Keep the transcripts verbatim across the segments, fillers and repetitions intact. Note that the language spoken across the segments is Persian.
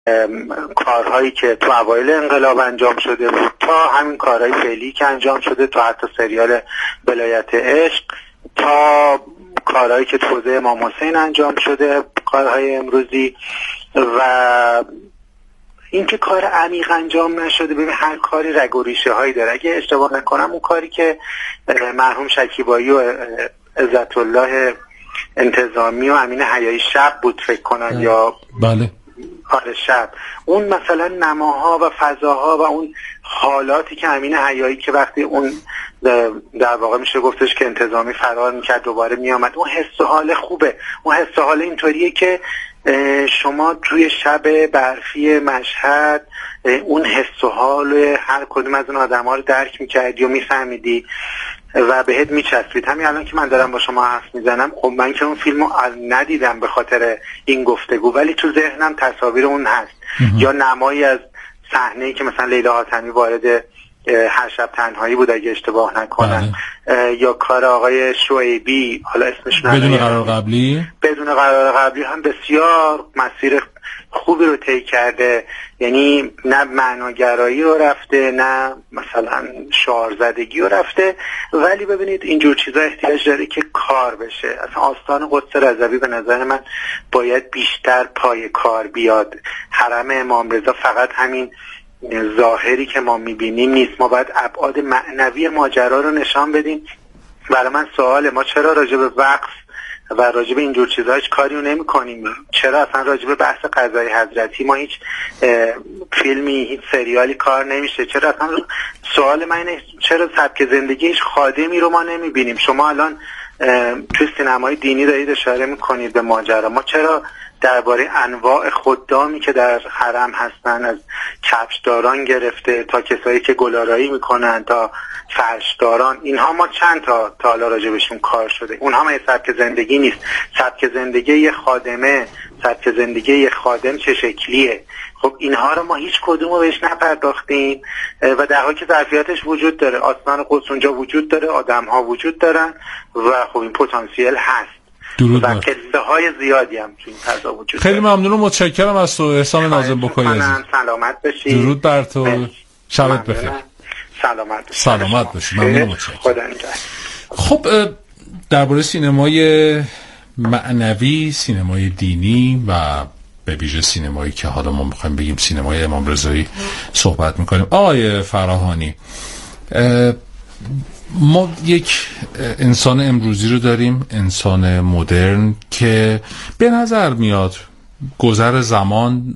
کارهایی که تو اوایل انقلاب انجام شده بود تا همین کارهای فعلی که انجام شده، تا حتی سریال ولایت عشق، تا کارهایی که تو حوزه امام حسین انجام شده، کارهای امروزی، و اینکه کار عمیق انجام نشده. ببین هر کاری رگ و ریشه هایی داره. اگه اشتباه نکنم اون کاری که مرحوم شکیبایی و عزت الله انتظامی و امین حیایی شب بود فکر کنن، یا بله کار شب، اون مثلا نماها و فضاها و اون حالاتی که امین حیایی که وقتی اون در واقع میشه گفتش که انتظامی فرار میکرد دوباره میامد، اون حس و حال خوبه. اون حس و حال اینطوریه که شما توی شب برفی مشهد اون حس و حال هر کدوم از اون آدم ها رو درک میکردی و میفهمیدی و بهت میچسبید. همین الان که من دارم با شما حرف میزنم، خب من که اون فیلمو ندیدم به خاطر این گفتگو، ولی تو ذهنم تصاویر اون هست. یا نمایی از صحنه‌ای که مثلا لیلا حاتمی وارد هر شب تنهایی بود اگه اشتباه نکنم، یا کار آقای شعیبی، حالا اسمش نمیدونم، بدون قرار قبلی بدون قرار قبلی هم بسیار مسیر خوبی رو طی کرده. یعنی نه معناگرایی رو رفته، نه مثلا شعارزدگی رو رفته، ولی ببینید اینجور چیزا احتیاج داره که کار بشه. اصلا آستان قدس رضوی به نظر من باید بیشتر پای کار بیاد. حرم امام رضا فقط همین ظاهری که ما میبینیم نیست، ما باید ابعاد معنوی ماجرا رو نشان بدیم. برای من سواله، ما چرا راجع به وقف و راجع به اینجور چیزها هیچ کاری رو نمی کنیم؟ چرا اصلا راجع به بحث قضای حضرتی ما هیچ فیلمی، هیچ سریالی کار نمیشه؟ چرا اصلا سوال من اینه چرا سبک زندگی هیچ خادمی رو ما نمی بینیم؟ شما الان توی سینمای دینی دارید اشاره میکنید به ماجرا، ما چرا درباره انواع خدامی که در حرم هستن، از کفشداران گرفته تا کسایی که گلارایی میکنن تا فرشداران، اینها ما چند تا تا حالا راجع بهشون کار شده؟ اونها ما سبک زندگی نیست. سبک زندگی یه خادمه، سبک زندگی یه خادم چه شکلیه؟ خب اینها رو ما هیچ کدوم رو بهش نپرداختیم و در حالی که ظرفیتش وجود داره. آستان قدس اونجا وجود داره، آدم ها وجود دارن و خب این پتانسیل هست. درود و قصه های زیادی هم تو این فضا وجود خیلی داره. ممنونم، متشکرم از تو احسان ناظم بکایی عزیز. سلامت باشی. درود بر تو، شبت بخیر. سلامت باشی. سلامت باشی. ممنونم، متشکرم. خدا نگهدار. خب درباره سینمای معنوی، سینمای دینی و به ویژه سینمایی که حالا ما میخوایم بگیم سینمای امام رضایی صحبت میکنیم. آقای فراهانی، ما یک انسان امروزی رو داریم، انسان مدرن که به نظر میاد گذر زمان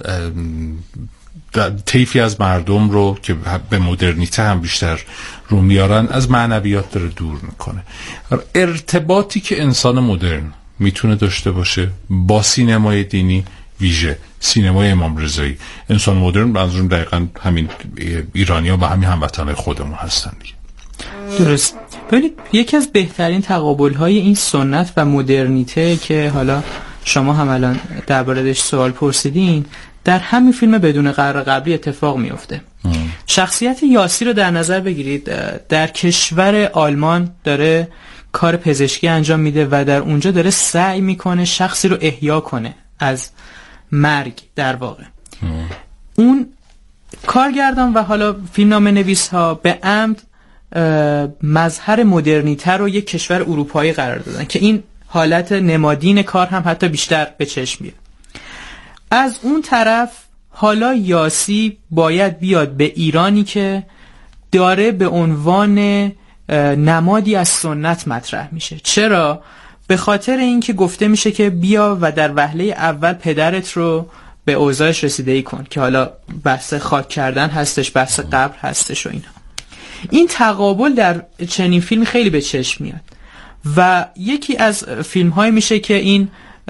طیفی از مردم رو که به مدرنیته هم بیشتر رو میارن از معنویات داره دور میکنه. ارتباطی که انسان مدرن میتونه داشته باشه با سینمای دینی، ویژه سینمای امام رضایی، انسان مدرن منظورم دقیقاً همین ایرانی‌ها و همین هموطنان خودمون هستن دیگه. درست. ببینید یکی از بهترین تقابل‌های این سنت و مدرنیته که حالا شما هم الان درباره‌اش سوال پرسیدین، در همین فیلم بدون قرار قبلی اتفاق میفته. شخصیت یاسی رو در نظر بگیرید، در کشور آلمان داره کار پزشکی انجام میده و در اونجا داره سعی میکنه شخصی رو احیا کنه از مرگ در واقع. ام. اون کارگردان و حالا فیلمنامه نویس ها به عمد مظهر مدرنیته رو یک کشور اروپایی قرار دادن که این حالت نمادین کار هم حتی بیشتر به چشم میاد. از اون طرف حالا یاسی باید بیاد به ایرانی که داره به عنوان نمادی از سنت مطرح میشه. چرا؟ به خاطر اینکه گفته میشه که بیا و در وهله اول پدرت رو به اوضاعش رسیدگی کن، که حالا بحث خاک کردن هستش، بحث قبر هستش و اینا. این تقابل در چنین فیلم خیلی به چشم میاد و یکی از فیلم های میشه که این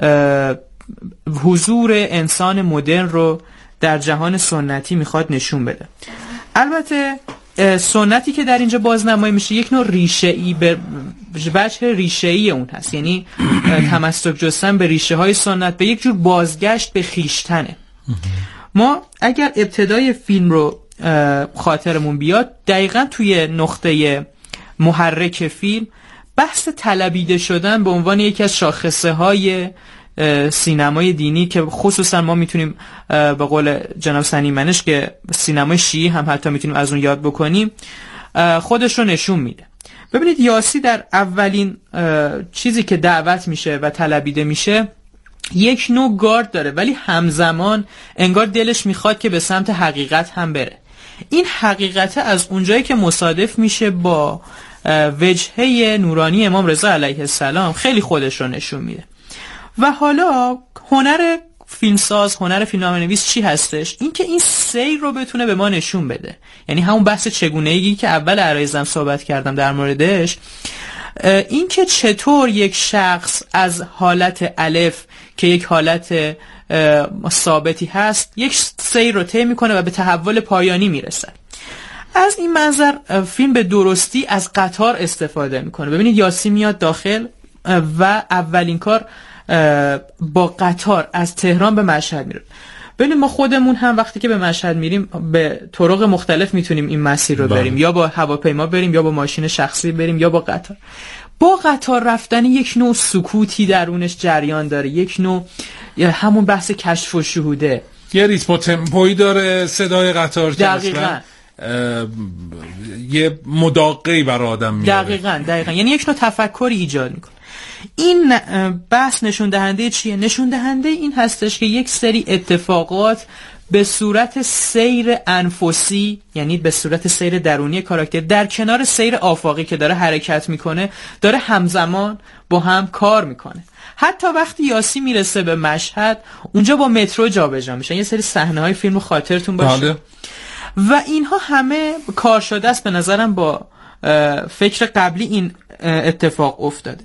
حضور انسان مدرن رو در جهان سنتی میخواد نشون بده. البته سنتی که در اینجا بازنمایی میشه یک نوع ریشه‌ای، به وجه ریشه‌ای اون هست، یعنی تمسک جستن به ریشه های سنت، به یک جور بازگشت به خیشتنه. ما اگر ابتدای فیلم رو خاطرمون بیاد، دقیقاً توی نقطه محرک فیلم بحث طلبیده شدن به عنوان یکی از شاخصه های سینمای دینی که خصوصا ما میتونیم به قول جناب سنیمنش که سینمای شیعی هم حتی میتونیم از اون یاد بکنیم خودش رو نشون میده. ببینید یاسی در اولین چیزی که دعوت میشه و طلبیده میشه یک نوع گارد داره، ولی همزمان انگار دلش میخواد که به سمت حقیقت هم بره. این حقیقت از اونجایی که مصادف میشه با وجهه نورانی امام رضا علیه السلام خیلی خودش رو نشون میده. و حالا هنر فیلمساز، هنر فیلمنامه‌نویس چی هستش؟ این که این سیر رو بتونه به ما نشون بده. یعنی همون بحث چگونگی که اول عرایزم صحبت کردم در موردش، این که چطور یک شخص از حالت الف که یک حالت ثابتی هست یک سیر رو طی میکنه و به تحول پایانی میرسه. از این منظر فیلم به درستی از قطار استفاده میکنه. ببینید یاسی میاد داخل و اولین کار با قطار از تهران به مشهد میره. ببینید ما خودمون هم وقتی که به مشهد میریم به طرق مختلف میتونیم این مسیر رو بریم، یا با هواپیما بریم، یا با ماشین شخصی بریم، یا با قطار. با قطار رفتن یک نوع سکوتی درونش جریان داره، یک نوع همون بحث کشف و شهوده، یه ریتم و تمپویی داره صدای قطار که دقیقاً یه مداقعی برای آدم میاره. دقیقاً دقیقاً یعنی یک نوع تفکری ایجاد میکنه. این بحث نشون دهنده چیه؟ نشون دهنده این هستش که یک سری اتفاقات به صورت سیر انفسی، یعنی به صورت سیر درونی کاراکتر در کنار سیر آفاقی که داره حرکت میکنه، داره همزمان با هم کار میکنه. حتی وقتی یاسی میرسه به مشهد، اونجا با مترو جابجا میشن. یه سری صحنه‌های فیلم رو خاطرتون باشه بله. و اینها همه کار شده است. به نظرم با فکر قبلی این اتفاق افتاده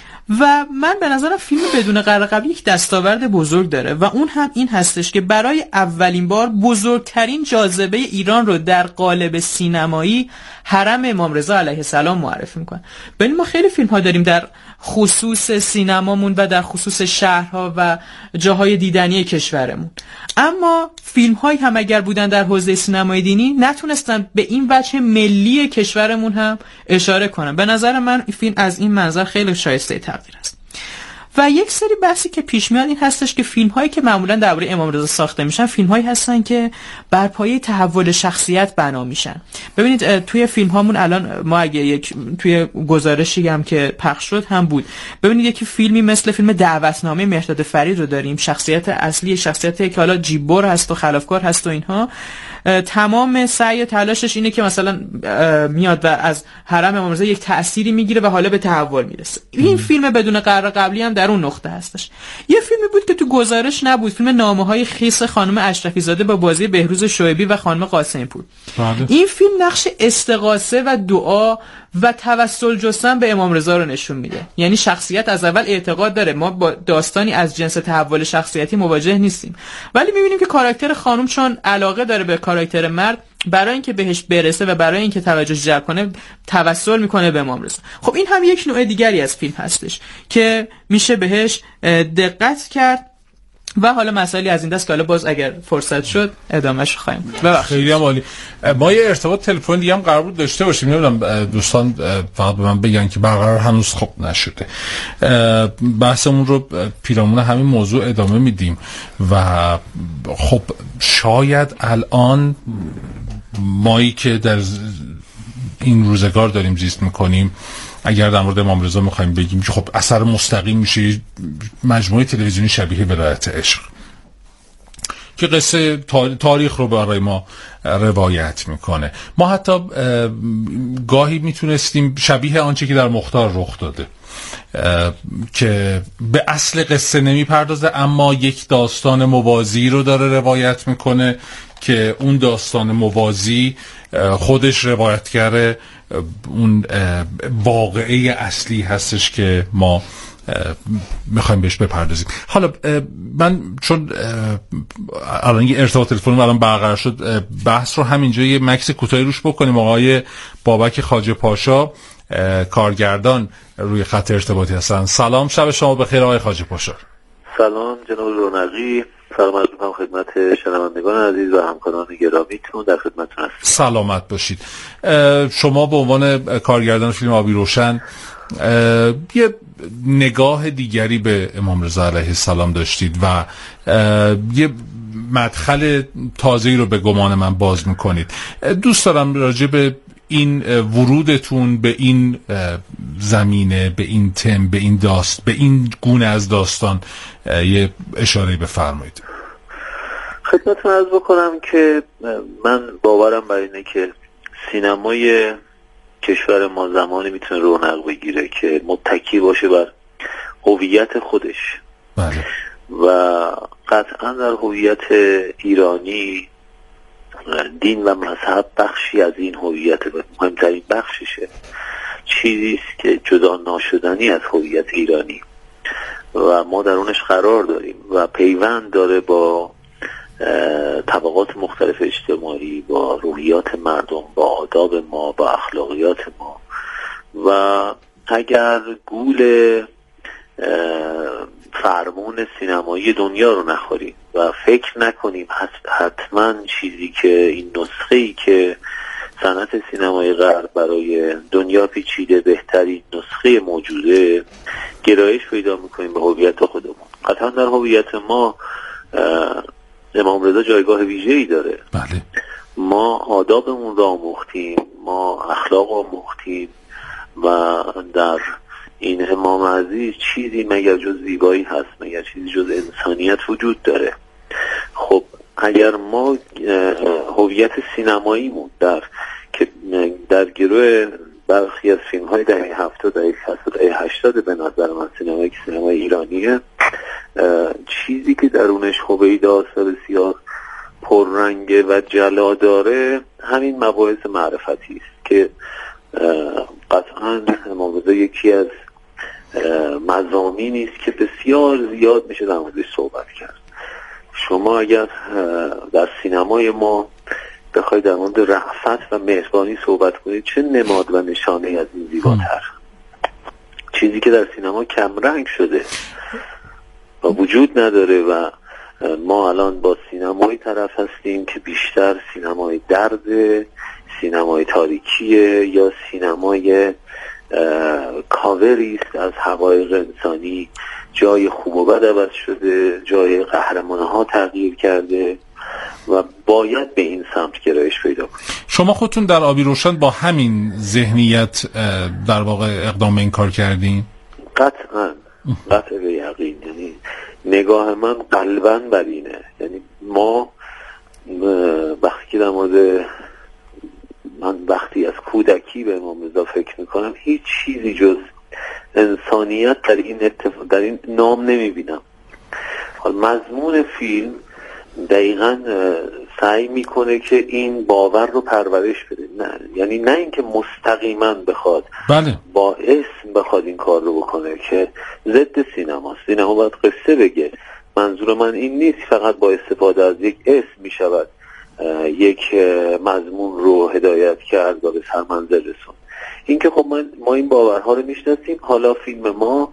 و من به نظرم فیلم بدون قرار قبلی یک دستاورد بزرگ داره و اون هم این هستش که برای اولین بار بزرگترین جاذبه ایران رو در قالب سینمایی حرم امام رضا علیه السلام معرفی میکنه. ببین ما خیلی فیلم ها داریم در خصوص سینمامون و در خصوص شهرها و جاهای دیدنی کشورمون، اما فیلم هایی هم اگر بودن در حوزه سینمای دینی نتونستن به این وجه ملی کشورمون هم اشاره کنن. به نظر من این فیلم از این منظر خیلی شایسته تقدیر است. و یک سری بحثی که پیش میاد این هستش که فیلم هایی که معمولا درباره امام رضا ساخته میشن فیلم هایی هستن که بر پایه تحول شخصیت بنا میشن. ببینید توی فیلم هامون الان ما اگه یک توی گزارشی هم که پخش شد هم بود، ببینید یکی فیلمی مثل فیلم دعوتنامه مهرداد فرید رو داریم. شخصیت اصلی شخصیتی که حالا جیبور هست و خلافکار هست و اینها، تمام سعی و تلاشش اینه که مثلا میاد و از حرم امام رضا یک تأثیری میگیره و حالا به تحول میرسه. این فیلم بدون قرار قبلی هم در اون نقطه هستش. یه فیلمی بود که تو گزارش نبود، فیلم نامه‌های خیس خانم اشرفی زاده با بازی بهروز شعیبی و خانم قاسمی پور. این فیلم نقش استغاثه و دعا و توسل جستن به امام رضا رو نشون میده. یعنی شخصیت از اول اعتقاد داره ما با داستانی از جنس تحول شخصیتی مواجه نیستیم، ولی میبینیم که کاراکتر خانم چون علاقه داره به کاراکتر مرد، برای اینکه بهش برسه و برای اینکه توجه جلب کنه توسل میکنه به امام رضا. خب این هم یک نوع دیگری از فیلم هستش که میشه بهش دقت کرد و حالا مسائلی از این دست که حالا باز اگر فرصت شد ادامهش خواهیم. خیلی هم عالی. ما یه ارتباط تلفن دیگه هم قرار بود داشته باشیم، نمیدونم دوستان فقط به من بگن که برقرار هنوز خب نشده. بحثمون رو پیرامون همین موضوع ادامه میدیم و خب شاید الان مایی که در این روزگار داریم زیست میکنیم، اگر در مورد امام رضا میخوایم بگیم که خب اثر مستقیم میشه مجموعه تلویزیونی شبیه ولایت عشق که قصه تاریخ رو برای ما روایت میکنه. ما حتی گاهی میتونستیم شبیه آنچه که در مختار رخ داده که به اصل قصه نمیپردازه اما یک داستان موازی رو داره روایت میکنه که اون داستان موازی خودش روایتگر اون واقعه اصلی هستش که ما میخوایم بهش بپردازیم. حالا من چون الان یه ارتباط تلفنی الان برقرار شد، بحث رو همینجا یه مکس کوتاهی روش بکنیم. آقای بابک خواجه پاشا کارگردان روی خط ارتباطی هستن. سلام، شب شما بخیر آقای خواجه پاشا. سلام جناب رونقی، سلام عرض می‌کنم خدمت شنوندگان عزیز و همکاران گرامیتون، در خدمتتون هستم. سلامت باشید. شما به عنوان کارگردان فیلم آبی روشن یه نگاه دیگری به امام رضا علیه السلام داشتید و یه مدخل تازه‌ای رو به گمان من باز میکنید. دوست دارم راجع به این ورودتون به این زمینه، به این تم، به این داست، به این گونه از داستان یه اشاره بفرمایید. خدمتتون عرض بکنم که من باورم بر اینه که سینمای کشور ما زمانی میتونه رونق بگیره که متکی باشه بر هویت خودش. بله. و قطعا در هویت ایرانی دین و مذهب بخشی از این هویت، مهمترین بخششه، چیزی است که جدا ناشدنی از هویت ایرانی و ما در اونش قرار داریم و پیوند داره با طبقات مختلف اجتماعی، با روحیات مردم، با آداب ما، با اخلاقیات ما. و اگر گول فرمون سینمایی دنیا رو نخوریم و فکر نکنیم حتما چیزی که این نسخه‌ای که صنعت سینمای غرب برای دنیا پیچیده بهترین نسخه موجوده، گرایش پیدا میکنیم به هویت خودمون. قطعا در هویت ما امام رضا جایگاه ویژه‌ای داره. بله. ما آدابمون رو آموختیم، ما اخلاق رو آموختیم و در این امام عزیز چیزی مگر جز زیبایی هست، مگر چیزی جز انسانیت وجود داره. خب اگر ما هویت سینماییمون در که در گروه برخی از فیلم های دهه هفتاد، دهه شصت، دهه هشتاد به نظر من سینمایی که سینمای ایرانیه، چیزی که درونش هویداست و بسیار پررنگه و جلا داره، همین مباحث معرفتی است که قطعا امام رضا یکی از مضامینی است که بسیار زیاد میشه در موردش صحبت کرد. شما اگر در سینمای ما بخواید در مورد رأفت و مهربانی صحبت کنید، چه نماد و نشانه از این زیباتر؟ چیزی که در سینما کمرنگ شده و وجود نداره و ما الان با سینمای طرف هستیم که بیشتر سینمای درد، سینمای تاریکیه یا سینمای کاوری است از حقایق انسانی. جای خوب و بد عوض شده، جای قهرمان‌ها تغییر کرده و باید به این سمت گرایش پیدا کنیم. شما خودتون در آبی روشن با همین ذهنیت در واقع اقدام این کار کردین؟ قطعا، قطع به یقین. یعنی نگاه من قلباً بر اینه. یعنی ما وقتی که در مورد من وقتی از کودکی به امام رضا فکر میکنم، هیچ چیزی جز انسانیت در این اتفاق در این نام نمیبینم. حال مضمون فیلم دقیقاً سعی میکنه که این باور رو پرورش بده، نه یعنی نه اینکه مستقیما بخواد بله. با اسم بخواد این کار رو بکنه که ضد سینماست. سینما باید قصه بگه. منظور من این نیست فقط با استفاده از یک اسم میشود یک مضمون رو هدایت کرد و به سرمنزل رسون. این که خب من ما این باورها رو میشناسیم. حالا فیلم ما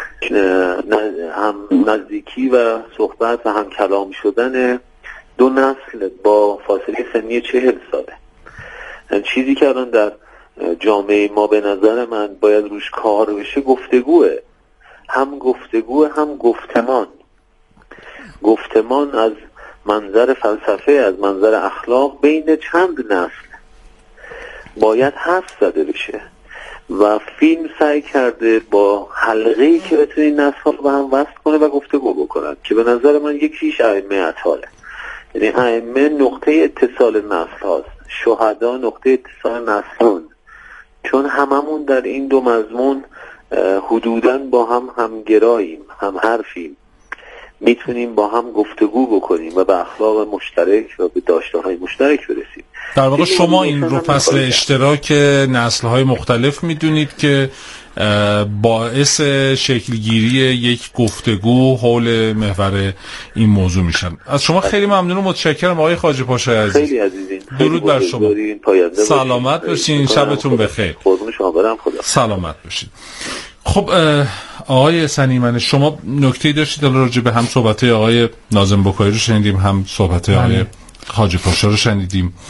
هم نزدیکی و صحبت و هم کلام شدن دو نسل با فاصله سنی چهل ساله. چیزی که الان در جامعه ما به نظر من باید روش کار بشه گفتگوه. هم گفتگوه هم گفتمان. گفتمان از منظر فلسفه، از منظر اخلاق بین چند نسل باید حرف زده بشه و فیلم سعی کرده با حلقه‌ای که بتونه این نسل‌ها رو به هم وصل کنه و گفتگو بکنن که به نظر من یکیش ائمه اطهاره. یعنی ائمه نقطه اتصال نسل هاست، شهدا نقطه اتصال نسلون، چون هممون در این دو مضمون حدوداً با هم همگراییم، هم حرفیم، میتونیم با هم گفتگو بکنیم و به اخلاق مشترک و به داشته‌های مشترک برسیم. در واقع شما این رو فصل اشتراک نسل‌های مختلف میدونید که باعث شکلگیری یک گفتگو حول محور این موضوع میشن. از شما خیلی ممنون و متشکرم آقای خواجه پاشای عزیز. خیلی عزیزین. درود بر شما. سلامت باشین. شبتون بخیر. قربون شما برم. خدا. سلامت باشین. خب آقای سنیمنه، شما نکته‌ای داشتید راجع به هم صحبت‌های آقای ناظم بکایی رو شنیدیم، هم صحبت‌های آقای خواجه پاشا رو شنیدیم.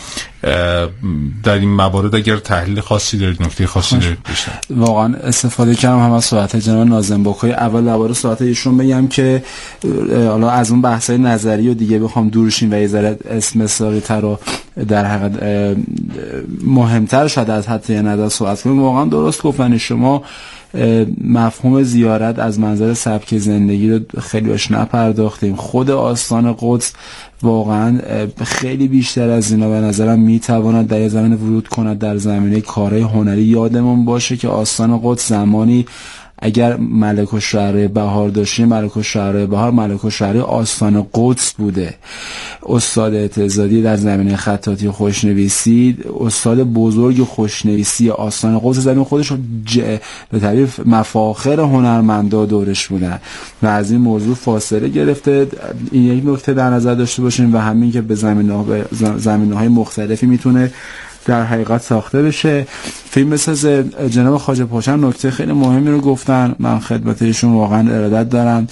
در این موارد اگر تحلیل خاصی دارید، نکته خاصی دارید بشه. واقعا استفاده کردم هم از صحبت جناب ناظم باکای. اول درباره صحبت ایشون بگم که حالا از اون بحث‌های نظری و دیگه بخوام دورشین و یه ذره اسم مثالی‌تر رو در حقیقت مهمتر شاید از حتی نظر صحبت کنیم. واقعا درست گفتن شما، مفهوم زیارت از منظر سبک زندگی رو خیلی بهش نپرداختیم. خود آستان قدس واقعا خیلی بیشتر از اینا به نظرم میتواند در زمینه ورود کند در زمینه کارهای هنری. یادمون باشه که آستان قدس زمانی اگر ملک الشعرای بهار داشتیم، ملک الشعرای بهار ملک الشعرای آستان قدس بوده. استاد اعتزادی در زمینه خطاطی و خوشنویسی، استاد بزرگ خوشنویسی آستان قدس زمین خودش ج... به تعبیر مفاخر هنرمندا دورش بودن و از این موضوع فاصله گرفته. این یک نکته در نظر داشته باشیم و همین که به زمینه‌ها به زمینه‌های مختلفی میتونه در حقیقت ساخته بشه. فیلم مثل جناب خواجه پاشم نکته خیلی مهمی رو گفتن، من خدمت ایشون واقعا ارادت دارم،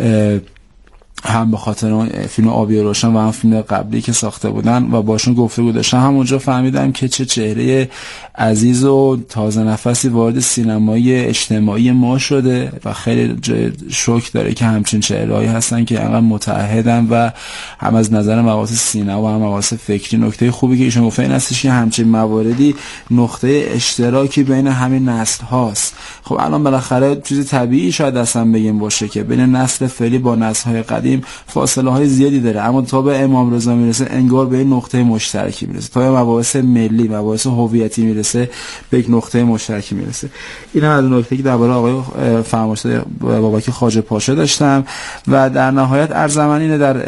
هم به خاطر فیلم آبی روشن و هم فیلم قبلی که ساخته بودن و باشون گفتگو داشتم. همونجا فهمیدم که چه چهره عزیز و تازه نفسی وارد سینمای اجتماعی ما شده و خیلی شوک داره که همچین چهرهایی هستن که انقدر متعهدن و هم از نظر مباحث سینما و هم مباحث فکری. نکته خوبی که ایشون گفته این هستش که همچین مواردی نقطه اشتراکی بین همین نسل هاست. خب الان بالاخره چیز طبیعی شاید اصلا بگیم باشه که بین نسل فعلی با نسل های قدیم فاصله های زیادی داره، اما تا به امام رضا میرسه انگار به این نقطه مشترکی میرسه، تا به مباحث ملی، مباحث هویتی میرسه به یک نقطه مشترکی میرسه. این هم از نکته که درباره آقای فرماشده بابک خواجه پاشا داشتم و در نهایت ارزمن اینه در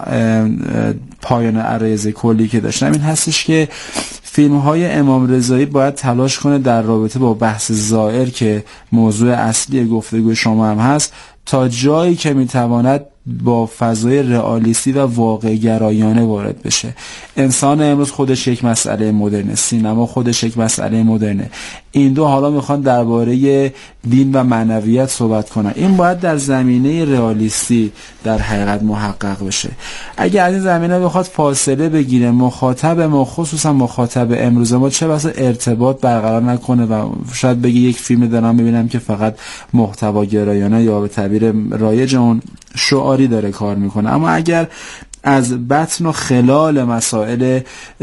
پایان عرض کلی که داشتم این هستش که فیلم های امام رضایی باید تلاش کنه در رابطه با بحث زائر که موضوع اصلی گفتگوی شما هم هست تا جایی که میتواند با فضای رئالیستی و واقع گرایانه وارد بشه. انسان امروز خودش یک مسئله مدرنه، سینما خودش یک مسئله مدرنه. این دو حالا میخوان درباره دین و معنویت صحبت کنن. این باید در زمینه رئالیستی در حقیقت محقق بشه. اگه از این زمینه بخواد فاصله بگیره، مخاطب ما خصوصا مخاطب امروز ما چه بسا ارتباط برقرار نکنه و شاید بگی یک فیلم دارم میبینم که فقط محتوا گرایانه یا به تعبیر رایج اون شعاری داره کار میکنه. اما اگر از بطن و خلال مسائل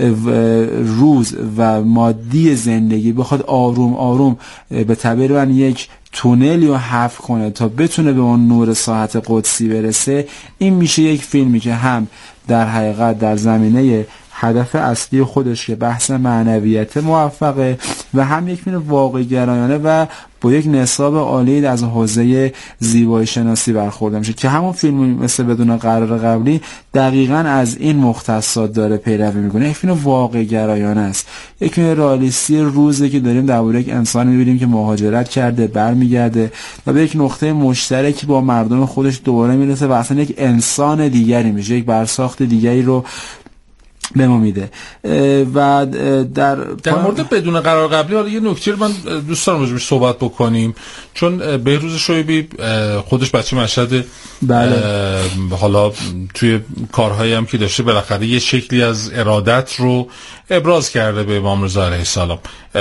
روز و مادی زندگی بخواد آروم آروم به تعبیر من یک تونلی رو حفر کنه تا بتونه به اون نور ساحت قدسی برسه، این میشه یک فیلمی که هم در حقیقت در زمینه هدف اصلی خودش که بحث معنویت موفقه و هم یک فیلم واقع گرایانه و با یک نصاب عالی از حوزه زیبایی شناسی برخورده میشه که همون فیلم مثل بدون قرار قبلی دقیقاً از این مختصات داره پیروی میکنه. یک فیلم واقع گرایانه است، یک فیلم رئالیستی روزی که داریم درباره یک انسان میبینیم که مهاجرت کرده برمیگرده و به یک نقطه مشترکی با مردم خودش دوباره میرسه و اصلا یک انسان دیگری میشه، یک برساخت دیگری رو به ما میده. و در در مورد بدون قرار قبلی حالا یه نکته رو من دوست دارم راجعش صحبت بکنیم، چون بهروز شایبی خودش بچه مشهد، بله. حالا توی کارهایی هم که داشته بالاخره یه شکلی از ارادت رو ابراز کرده به امام رضا علیه السلام.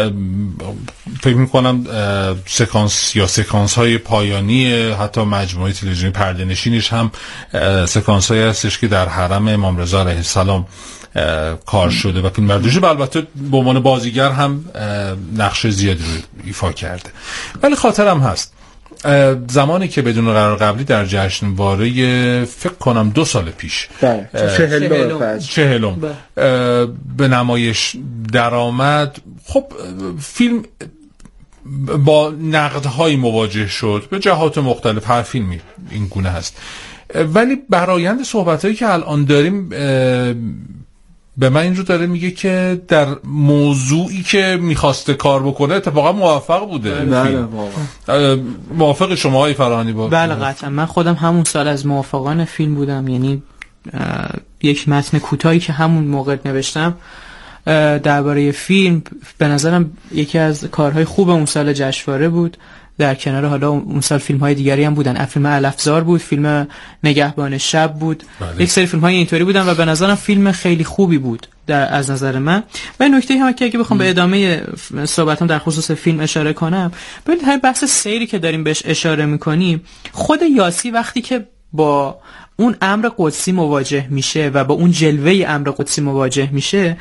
فکر میکنم سکانس یا سکانس های پایانی حتی مجموعه تلویزیونی پرده نشینش هم سکانس هایی هستش که در حرم امام رضا علیه السلام کار شده و فیلم برداری و البته به عنوان بازیگر هم نقش زیادی رو ایفا کرده. ولی خاطرم هست زمانی که بدون قرار قبلی در جشنواره فکر کنم دو سال پیش چهلم چهلم به نمایش درآمد، خب فیلم با نقدهای مواجه شد به جهات مختلف، هر فیلمی این گونه هست، ولی برآیند صحبتایی که الان داریم به من این رو داره میگه که در موضوعی که میخواسته کار بکنه اتفاقا موفق بوده. بله واقعا. موافق شما های فراهانی با؟ بله قطعا. من خودم همون سال از موافقان فیلم بودم، یعنی یک متن کوتاهی که همون موقع نوشتم درباره فیلم به نظرم یکی از کارهای خوب اون سال جشنواره بود. در کنار حالا اون سال فیلم های دیگری هم بودن، فیلم الافزار بود، فیلم نگهبان شب بود، بله. یک سری فیلم های اینطوری بودن و به نظرم فیلم خیلی خوبی بود در از نظر من. و نکته هم که اگه بخوام به ادامه صحبتام در خصوص فیلم اشاره کنم، ببینید همین بحث سیری که داریم بهش اشاره میکنیم، خود یاسی وقتی که با اون امر قدسی مواجه میشه و با اون جلوه امر قدسی مواجه میشه،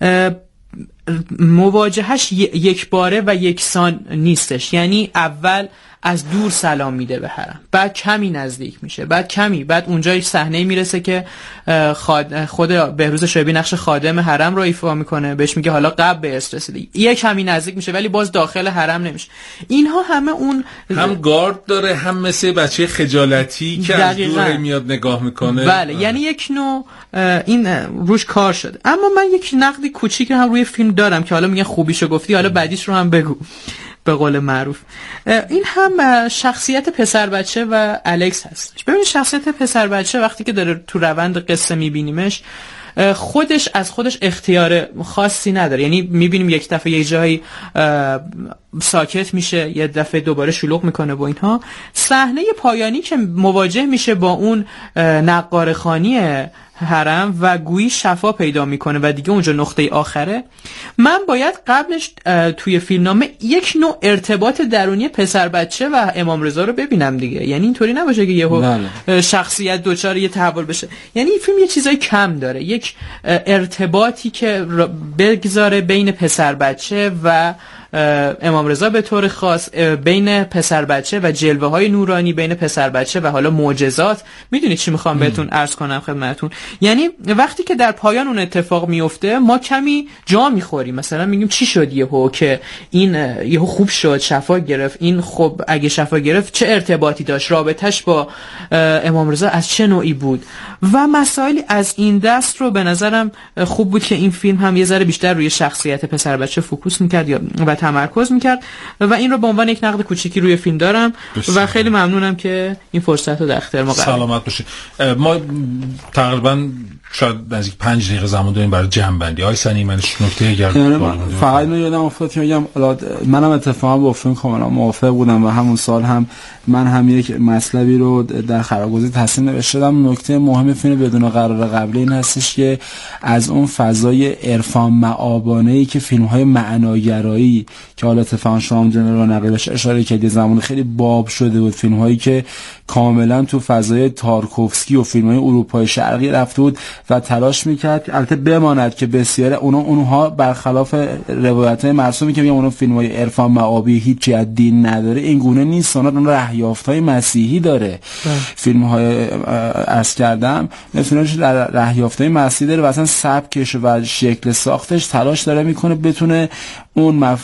مواجهش یک باره و یکسان نیستش. یعنی اول از دور سلام میده به حرم، بعد کمی نزدیک میشه، بعد کمی، بعد اونجا یک صحنه میرسه که خود بهروز شایبی نقش خادم حرم رو ایفا میکنه، بهش میگه حالا قبل به است رسیده، یک کمی نزدیک میشه ولی باز داخل حرم نمیشه. اینها همه اون هم گارد داره، هم مثل بچه خجالتی که دقیقا. از دور میاد نگاه میکنه. بله آه. یعنی یک نوع این روش کار شده. اما من یک نقدی کوچیک هم روی فیلم دارم که حالا میگن خوبیشو گفتی، حالا بعدیش رو هم بگو. به قول معروف این هم شخصیت پسر بچه و الکس هستش. ببین شخصیت پسر بچه وقتی که داره تو روند قصه میبینیمش، خودش از خودش اختیار خاصی نداره. یعنی میبینیم یک دفعه یه جایی ساکت میشه، یه دفعه دوباره شلوغ میکنه و اینها. صحنه پایانی که مواجه میشه با اون نقاره‌خوانی حرم و گویی شفا پیدا میکنه و دیگه اونجا نقطه آخره، من باید قبلش توی فیلمنامه یک نوع ارتباط درونی پسر بچه و امام رضا رو ببینم دیگه. یعنی اینطوری نباشه که یهو شخصیت دوچار یه تحول بشه. یعنی این فیلم یه چیزای کم داره، یک ارتباطی که بگذاره بین پسر بچه و امام رضا به طور خاص، بین پسر بچه و جلوه های نورانی بین پسر بچه و حالا معجزات. میدونید چی میخوام بهتون عرض کنم خدمتتون؟ یعنی وقتی که در پایان اون اتفاق میفته ما کمی جا میخوریم، مثلا میگیم چی شد یهو که این یهو خوب شد، شفا گرفت، این خب اگه شفا گرفت چه ارتباطی داشت، رابطش با امام رضا از چه نوعی بود و مسائلی از این دست رو به نظرم خوب بود که این فیلم هم یه ذره بیشتر روی شخصیت پسر بچه فوکوس میکرد یا و تمرکز میکرد و این رو به عنوان یک نقد کوچیکی روی فیلم دارم و خیلی ممنونم که این فرصت رو در اختیار ما قرار دادید. سلامت باشید. ما تقریبا شاید نزدیک پنج دقیقه زمان داریم برای جمع‌بندی. آقای سنی منش نکته اگر فقط اینو یادم افتاد که میگم منم اتفاقا با فیلم کاملا موافق بودم و همون سال هم من هم یک مطلبی رو در خرابگذاری تصمیم نوشتم. نکته مهم فیلم بدون قرار قبلی این هستش که از اون فضای عرفان معابانه‌ای که فیلم‌های معناگرایی که حالا اتفاقا شما جنرال نقلش اشاره کردید زمان خیلی باب شده بود، فیلم‌هایی که کاملا تو فضای تارکوفسکی و فیلم‌های اروپای شرقی رفته بود و تلاش میکرد البته بماند که بسیار اونا اونها برخلاف روایت‌های مرسومی که میگن اونا فیلم‌های عرفان معابی هیچی از دین نداره، این گونه نیست. اونا اون رهیافت‌های مسیحی داره. فیلم‌های عرض کردم مثلا در رهیافت‌های مسیحی داره و اصلا سبکش و شکل ساختش تلاش داره میکنه بتونه اون مف...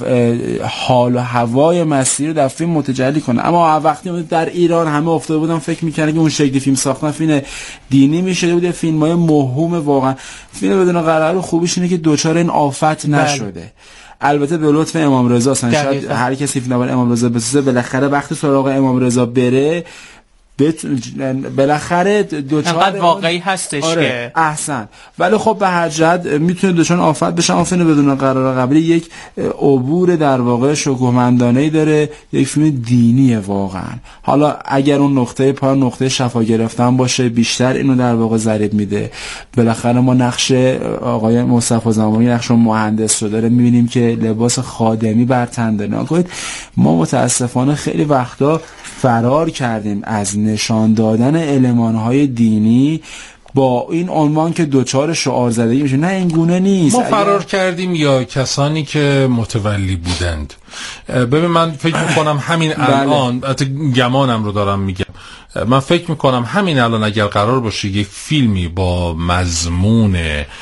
حال و هوای مسیحی رو در فیلم متجلی کنه. اما وقتی در ایران همه افتاده بودن فکر می‌کردن که اون شکلی فیلم ساختن فیلم دینی میشه بود، فیلم‌های موهوم. واقعا فیلم بدون قرار خوبیش اینه که دوچار این آفت نشده. بله. البته به لطف امام رضا اصلا شاید هر کسی فیلم نامه امام رضا بسازه بالاخره وقتی سراغ امام رضا بره بت... بالاخره دوچار انقدر واقعی هستش. آره. که احسن. ولی خب به هر جهت میتونه دوچار آفت بشه. آفت بدون قرار قبلی یک عبور در واقع شکوهمندانه‌ای داره، یک فیلم دینیه واقعا. حالا اگر اون نقطه پایان نقطه شفا گرفتن باشه بیشتر اینو در واقع ضریب میده. بالاخره ما نقش آقای مصطفی زمانی نقش مهندس رو داره میبینیم که لباس خادمی بر تن داره. نکنید ما متاسفانه خیلی وقتا فرار کردیم از نشان دادن المان‌های دینی با این عنوان که دوچار شعار زدگی میشه. نه این گونه نیست. ما فرار کردیم یا کسانی که متولی بودند. ببین من فکر میکنم همین الان البته گمانم رو دارم میگم، من فکر میکنم همین الان اگر قرار باشه یک فیلمی با مضمون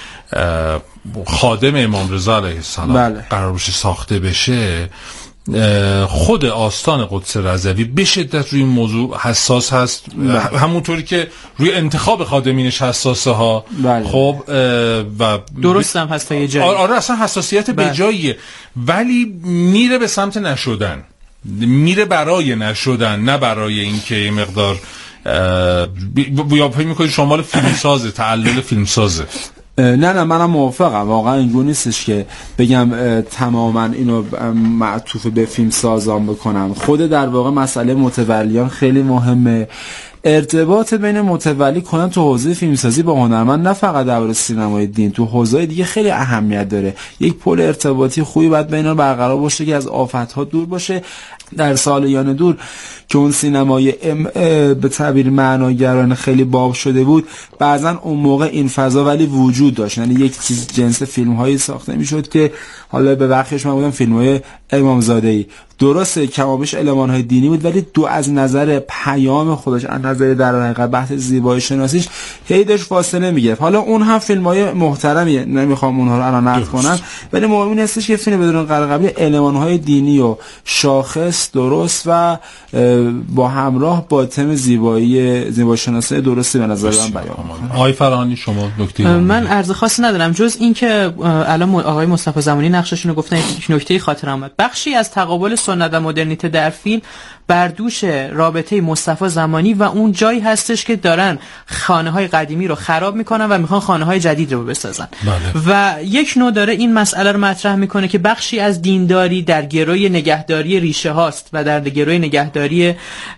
خادم امام رضا علیه السلام بله. قرار باشه ساخته بشه، خود آستان قدس رضوی به شدت روی این موضوع حساس هست. بله. همونطوری که روی انتخاب خادمینش حساسه ها. بله. خب و درست هم هست تا یه جایی. آره اصلا حساسیت بله. به جاییه، ولی میره به سمت نشدن، میره برای نشدن نه برای اینکه یه مقدار یا فکر می‌کنید شمال فیلمسازه، تعلل فیلمسازه. نه نه منم موافقم. واقعا اینجوری نیستش که بگم تماما اینو معطوف به فیلم سازان بکنم. خود در واقع مسئله متولیان خیلی مهمه. ارتباط بین متولی کنن تو حوزه فیلمسازی با هنرمند نه فقط درباره سینمای دین، تو حوزه‌های دیگه خیلی اهمیت داره. یک پل ارتباطی خوبی باید بین اینا برقرار باشه که از آفت‌ها دور باشه. در سالیان دور که اون سینمای به تعبیر معناگرانه خیلی باب شده بود، بعضن اون موقع این فضا ولی وجود داشت، یعنی یک چیز جنس فیلم‌هایی ساخته می‌شد که حالا به بخشش من بودم فیلم‌های امامزاده‌ای، درسته کمابیش المان‌های دینی بود ولی دو از نظر پیام خودش، از نظر در حقیقت بحث زیبایی شناسیش هی داشت فاصله می‌گرفت. حالا اون هم فیلم‌های محترمیه، نمیخوام اونها رو الان نقد کنم، ولی مهم این هستش که فیلم بدون قرار قبلی المان‌های دینی و شاخص درست و با همراه با تم زیبایی زیبایی شناسی درستی به نظر من بیان کنه. آقای فرهانی شما نکته؟ من عرض خاصی ندارم جز این که الان آقای مصطفی زمانی نقششون رو گفتن. یک نکته خاطرم اومد، بخشی از تقابل سنت و مدرنیته در فیلم بر دوش رابطه مصطفی زمانی و اون جایی هستش که دارن خانه‌های قدیمی رو خراب میکنن و میخوان خانه‌های جدید رو بسازن. بله. و یک نوع داره این مسئله رو مطرح میکنه که بخشی از دینداری در گروی نگهداری ریشه هاست و در گروی نگهداری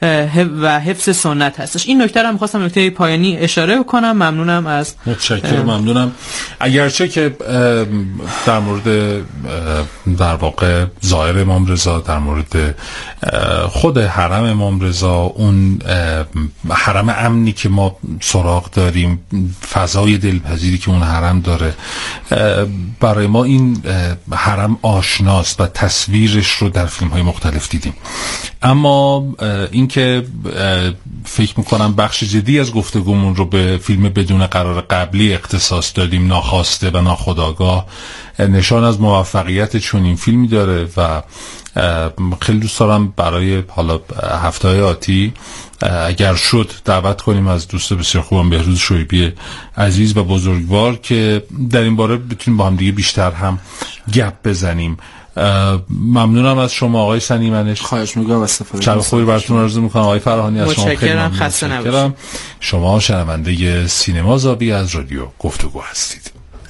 و حفظ سنت هستش. این نکته رو می‌خواستم نکته پایانی اشاره کنم. ممنونم از متشکرم. ممنونم. اگرچه که در مورد در واقع ظاهر امام رضا، در مورد خود حرم امام رضا، اون حرم امنی که ما سراغ داریم، فضای دلپذیری که اون حرم داره، برای ما این حرم آشناست و تصویرش رو در فیلم‌های مختلف دیدیم. اما اینکه فکر میکنم بخش جدی از گفتگومون رو به فیلم بدون قرار قبلی اختصاص دادیم، ناخواسته و ناخودآگاه، نشان از موفقیت چنین فیلمی داره و خیلی دوست دارم برای حالا هفته‌های آتی اگر شد دعوت کنیم از دوست بسیار خوبم بهروز شعیبی عزیز و بزرگوار که در این باره بتونیم با هم دیگه بیشتر هم گپ بزنیم. ممنونم از شما آقای سنیمنش. خواهش می‌کنم. استفاده شب خوبی براتون آرزو می‌کنم. آقای فرهانی از شما خیلی ممنونم. خسته نباشید. شما شنونده سینما زاویه از رادیو گفتگو هستید.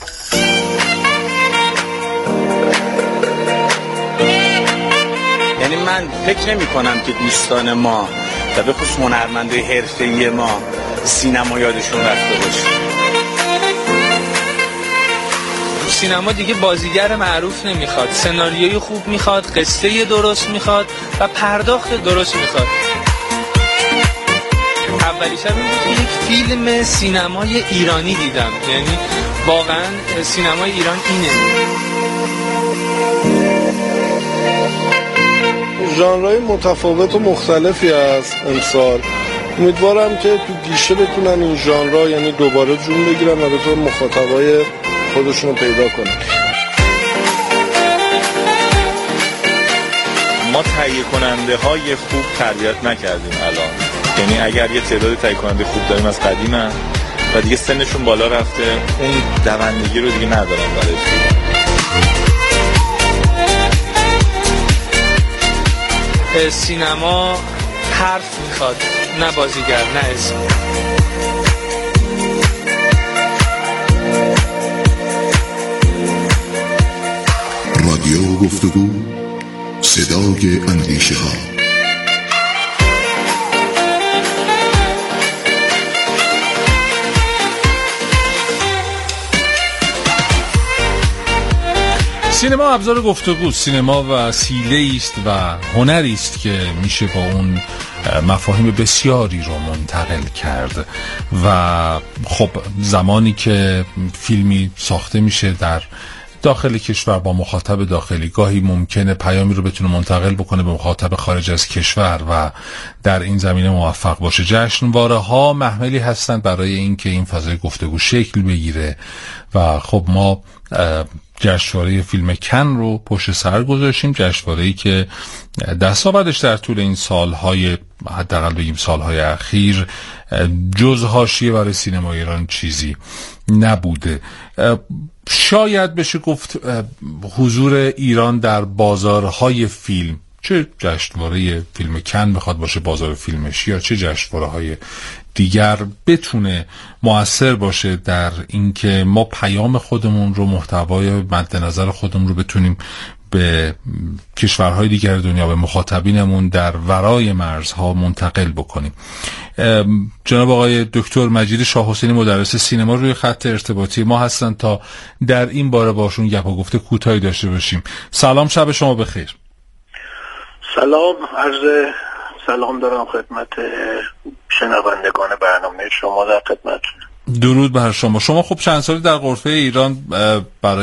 یعنی من فکر نمی کنم که دوستان ما و به خصوص هنرمندای حرفه‌ای ما سینما یادشون رفته باشه. سینما دیگه بازیگر معروف نمیخواد، سناریوی خوب میخواد، قصه درست میخواد و پرداخت درست میخواد. اولی شب این بود که یک فیلم سینمای ایرانی دیدم، یعنی واقعا سینمای ایران اینه. ژانرهای متفاوت و مختلفی از امسال، امیدوارم که تو گیشه بتونن این ژانرها یعنی دوباره جون بگیرن و بتونن مخاطبای خودشون رو پیدا کنن. ما تهیه کننده های خوب تربیت نکردیم الان، یعنی اگر یه تعداد تهیه کننده خوب داریم از قدیمن و دیگه سنشون بالا رفته، اون دوندگی رو دیگه ندارن برای فیلم. سینما حرف میخواد، نه بازیگر، نه اسم. رادیو گفتگو، صدای اندیشه ها. سینما ابزار گفتگو، سینما وسیله است و هنری است که میشه با اون مفاهیم بسیاری رو منتقل کرد و خب زمانی که فیلمی ساخته میشه در داخل کشور با مخاطب داخلی، گاهی ممکنه پیامی رو بتونه منتقل بکنه به مخاطب خارج از کشور و در این زمینه موفق باشه. جشنواره ها محملی هستند برای اینکه این فضای گفتگو شکل بگیره و خب ما جشنواره فیلم کن رو پشت سر گذاشتیم، جشنواره‌ای که دستاوردش در طول این سالهای، حداقل بگیم سالهای اخیر، جز حاشیه برای سینما ایران چیزی نبوده. شاید بشه گفت حضور ایران در بازارهای فیلم، چه جشنواره فیلم کن بخواد باشه بازار فیلمش یا چه جشنواره های دیگر، بتونه مؤثر باشه در اینکه ما پیام خودمون رو، محتوای مد نظر خودمون رو بتونیم به کشورهای دیگر دنیا، به مخاطبینمون در ورای مرزها منتقل بکنیم. جناب آقای دکتر مجید شاه حسینی مدرس سینما روی خط ارتباطی ما هستن تا در این باره باشون گپ و گفته کوتاهی داشته باشیم. سلام، شب شما بخیر. سلام، عرض سلام دارم خدمت شنوندگان برنامه شما، در خدمت. درود بر شما. شما خب چند سالی در غرفه ایران برای